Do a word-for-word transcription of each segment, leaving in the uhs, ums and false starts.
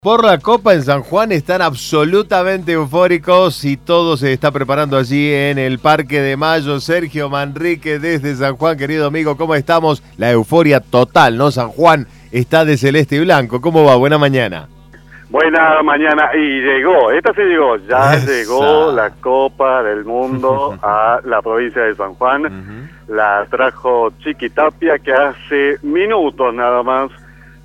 Por la Copa en San Juan están absolutamente eufóricos y todo se está preparando allí en el Parque de Mayo. Sergio Manrique desde San Juan, querido amigo, ¿cómo estamos? La euforia total, ¿no? San Juan está de celeste y blanco. ¿Cómo va? Buena mañana. Buena mañana. Y llegó, esta sí llegó, ya Esa. llegó la Copa del Mundo a la provincia de San Juan. Uh-huh. La trajo Chiquitapia, que hace minutos nada más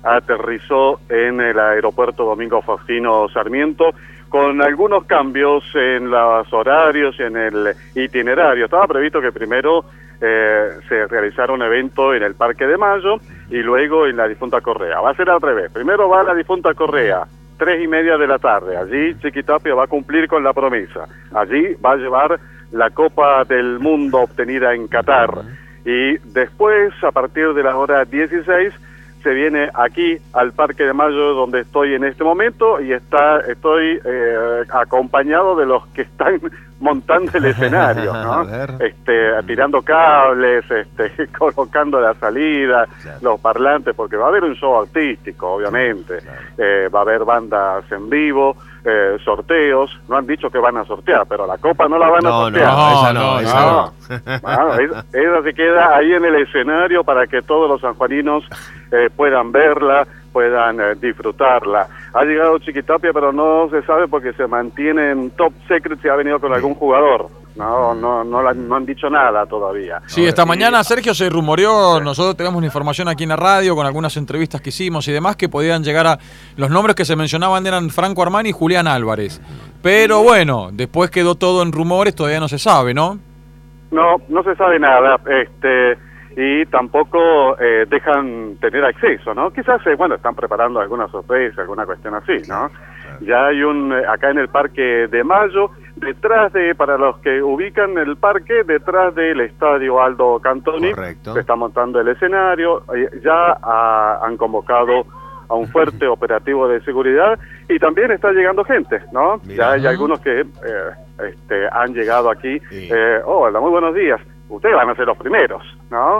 aterrizó en el aeropuerto Domingo Faustino Sarmiento, con algunos cambios en los horarios y en el itinerario. Estaba previsto que primero eh, se realizara un evento en el Parque de Mayo y luego en la Difunta Correa. Va a ser al revés. Primero va a la Difunta Correa, tres y media de la tarde. Allí Chiquitapia va a cumplir con la promesa. Allí va a llevar la Copa del Mundo obtenida en Qatar. Y después, a partir de la hora dieciséis, se viene aquí al Parque de Mayo, donde estoy en este momento, y está estoy eh, acompañado de los que están montando el escenario, ¿no? Este, tirando cables, este, colocando la salida, claro. Los parlantes, porque va a haber un show artístico, obviamente, claro. eh, va a haber bandas en vivo, eh, sorteos. No han dicho que van a sortear, pero la copa no la van no, a sortear. No, esa no, esa no. no. Bueno, esa, esa se queda ahí en el escenario para que todos los sanjuaninos eh, puedan verla, puedan eh, disfrutarla. Ha llegado Chiquitapia, pero no se sabe porque se mantiene en top secret si ha venido con algún jugador. No, no, no, la, no han dicho nada todavía. Sí, esta sí. mañana, Sergio, se rumoreó, nosotros tenemos una información aquí en la radio con algunas entrevistas que hicimos y demás, que podían llegar a... Los nombres que se mencionaban eran Franco Armani y Julián Álvarez. Pero bueno, después quedó todo en rumores, todavía no se sabe, ¿no? No, no se sabe nada. Este... y tampoco eh, dejan tener acceso, ¿no? Quizás, eh, bueno, están preparando alguna sorpresa, alguna cuestión así, ¿no? Ya hay un, eh, acá en el Parque de Mayo, detrás de, para los que ubican el parque, detrás del Estadio Aldo Cantoni, Correcto. Se está montando el escenario, eh, ya ha, han convocado a un fuerte operativo de seguridad y también está llegando gente, ¿no? Mira, ya hay ¿no? algunos que eh, este, han llegado aquí. Sí. Eh, hola, muy buenos días. Ustedes van a ser los primeros, ¿no?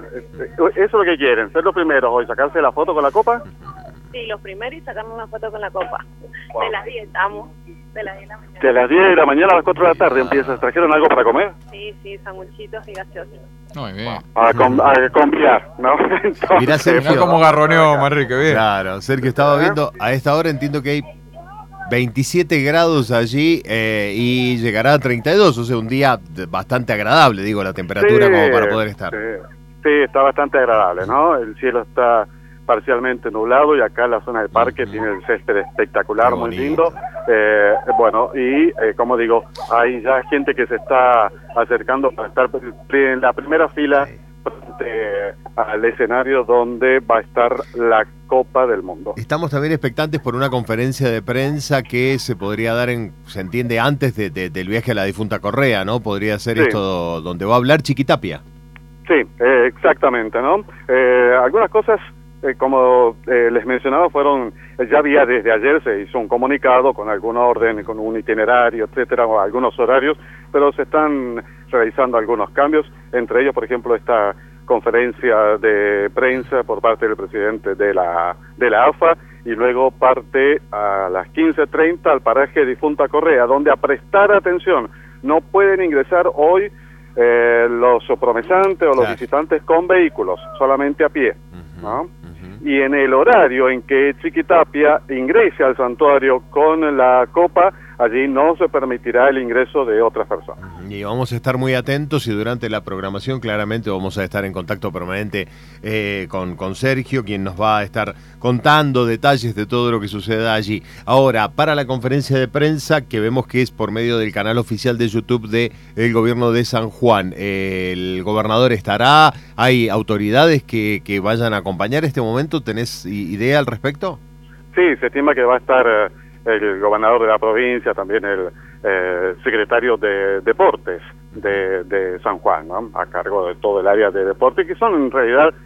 Eso es lo que quieren, ser los primeros hoy, sacarse la foto con la copa. Sí, los primeros y sacarnos una foto con la copa. Wow. De las diez estamos, de las diez de la mañana. De las diez de la mañana a las cuatro de la tarde empiezas. ¿Trajeron algo para comer? Sí, sí, sanguchitos y gaseosos. Muy bien. A, con, a conviar, ¿no? Entonces, mirá, Sergio. Mirá cómo garroneó, Manrique, bien. Claro, Sergio, estaba viendo, a esta hora entiendo que hay veintisiete grados allí eh, y llegará a treinta y dos, o sea, un día bastante agradable, digo, la temperatura sí, como para poder estar. Sí, sí, está bastante agradable, ¿no? El cielo está parcialmente nublado y acá la zona del parque uh-huh. tiene el césped espectacular, muy lindo. Eh, bueno, y eh, como digo, hay ya gente que se está acercando para estar en la primera fila sí. frente al escenario donde va a estar la Copa del Mundo. Estamos también expectantes por una conferencia de prensa que se podría dar, en, se entiende, antes de, de, del viaje a la Difunta Correa, ¿no? Podría ser sí. esto donde va a hablar Chiquitapia. Sí, eh, exactamente, ¿no? Eh, algunas cosas, eh, como eh, les mencionaba, fueron, ya había desde ayer se hizo un comunicado con algún orden, con un itinerario, etcétera, o algunos horarios, pero se están realizando algunos cambios, entre ellos, por ejemplo, esta conferencia de prensa por parte del presidente de la de la A F A y luego parte a las quince treinta al paraje Difunta Correa, donde a prestar atención no pueden ingresar hoy eh, los promesantes o los claro. visitantes con vehículos, solamente a pie, uh-huh, ¿no? Uh-huh. Y en el horario en que Chiquitapia ingrese al santuario con la copa, allí no se permitirá el ingreso de otras personas. Y vamos a estar muy atentos y durante la programación claramente vamos a estar en contacto permanente eh, con, con Sergio, quien nos va a estar contando detalles de todo lo que suceda allí. Ahora, para la conferencia de prensa, que vemos que es por medio del canal oficial de YouTube del gobierno de San Juan, eh, ¿el gobernador estará? ¿Hay autoridades que, que vayan a acompañar este momento? ¿Tenés idea al respecto? Sí, se estima que va a estar Eh, el gobernador de la provincia, también el eh, secretario de Deportes de, de San Juan, ¿no? A cargo de todo el área de deporte, que son en realidad,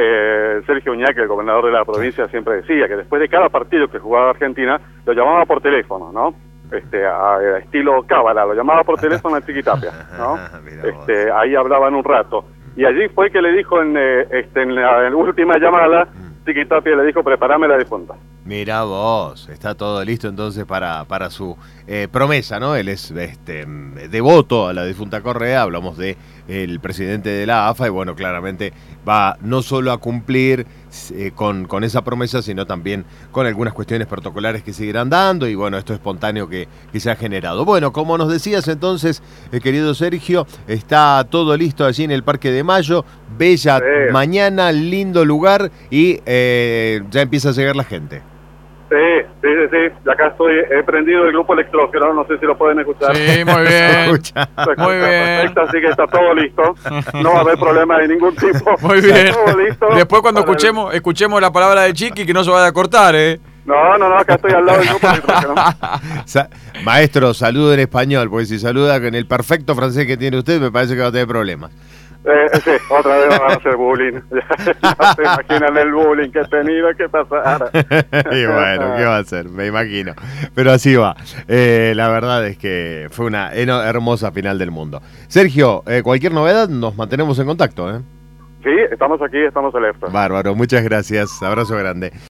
eh, Sergio Uñaque, el gobernador de la provincia, siempre decía que después de cada partido que jugaba Argentina, lo llamaba por teléfono, ¿no? Este, a, a estilo cábala, lo llamaba por teléfono a Chiquitapia, ¿no? Este, ahí hablaban un rato. Y allí fue que le dijo en, eh, este, en la en última llamada, Chiquitapia le dijo, preparame la difunta. Mira vos, está todo listo entonces para, para su eh, promesa, ¿no? Él es este devoto a la difunta Correa, hablamos de el presidente de la A F A, y bueno, claramente va no solo a cumplir eh, con, con esa promesa, sino también con algunas cuestiones protocolares que seguirán dando, y bueno, esto espontáneo que, que se ha generado. Bueno, como nos decías entonces, eh, querido Sergio, está todo listo allí en el Parque de Mayo, bella Sí. mañana, lindo lugar, y eh, ya empieza a llegar la gente. Sí, sí, sí, sí. Y acá estoy, he prendido el grupo electrógeno, no sé si lo pueden escuchar. Sí, muy bien. Escucha. Se escucha Muy bien. perfecto, así que está todo listo. No va a haber problema de ningún tipo. Muy Está bien. todo listo Después cuando para el- escuchemos escuchemos la palabra de Chiqui, que no se vaya a cortar, ¿eh? No, no, no, acá estoy al lado del grupo electrógeno. Sa- Maestro, saludo en español, porque si saluda con el perfecto francés que tiene usted, me parece que va a tener problemas. Eh, sí, otra vez van a hacer bullying. Ya se imaginan el bullying que he tenido que pasar. Y bueno, ¿qué va a hacer? Me imagino. Pero así va. Eh, la verdad es que fue una eno- hermosa final del mundo. Sergio, eh, cualquier novedad, nos mantenemos en contacto, ¿eh? Sí, estamos aquí, estamos alerta. Bárbaro, muchas gracias. Abrazo grande.